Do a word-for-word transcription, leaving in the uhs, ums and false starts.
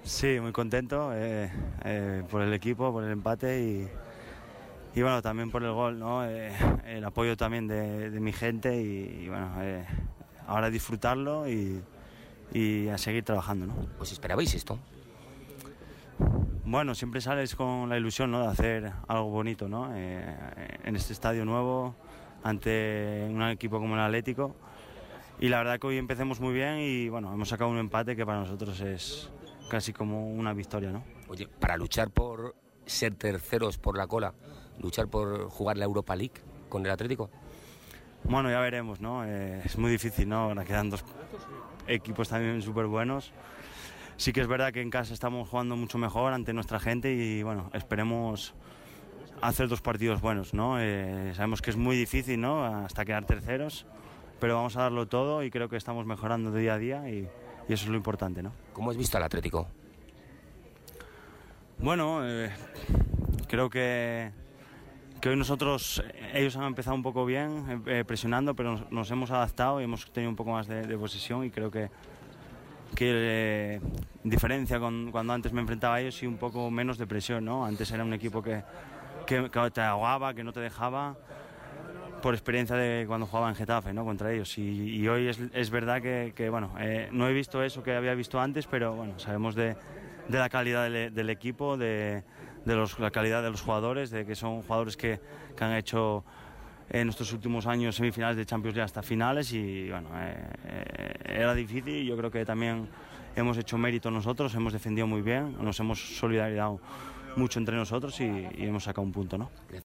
Sí, muy contento eh, eh, por el equipo, por el empate y, y bueno, también por el gol, ¿no? Eh, el apoyo también de, de mi gente y, y bueno, eh, ahora disfrutarlo y, y a seguir trabajando, ¿no? ¿Os esperabais esto? Bueno, siempre sales con la ilusión, ¿no?, de hacer algo bonito, ¿no? Eh, en este estadio nuevo, ante un equipo como el Atlético. Y la verdad que hoy empecemos muy bien y bueno, hemos sacado un empate que para nosotros es casi como una victoria, ¿no? Oye, para luchar por ser terceros por la cola, luchar por jugar la Europa League con el Atlético. Bueno, ya veremos, ¿no? Eh, es muy difícil, ¿no? Ahora quedan dos equipos también súper buenos. Sí que es verdad que en casa estamos jugando mucho mejor ante nuestra gente y bueno, esperemos hacer dos partidos buenos, ¿no? Eh, sabemos que es muy difícil, ¿no?, hasta quedar terceros, pero vamos a darlo todo y creo que estamos mejorando día a día y, y eso es lo importante, ¿no? ¿Cómo has visto al Atlético? Bueno, eh, creo que, que hoy nosotros, ellos han empezado un poco bien, eh, presionando, pero nos, nos hemos adaptado y hemos tenido un poco más de, de posesión y creo que, que eh, diferencia con cuando antes me enfrentaba a ellos y un poco menos de presión, ¿no? Antes era un equipo que, que, que te ahogaba, que no te dejaba, por experiencia de cuando jugaba en Getafe, ¿no?, contra ellos. Y, y hoy es, es verdad que, que bueno, eh, no he visto eso que había visto antes, pero bueno, sabemos de, de la calidad del, del equipo, de, de los, la calidad de los jugadores, de que son jugadores que, que han hecho en estos últimos años semifinales de Champions League hasta finales y bueno, eh, eh, era difícil y yo creo que también hemos hecho mérito nosotros, hemos defendido muy bien, nos hemos solidarizado mucho entre nosotros y, y hemos sacado un punto, ¿no?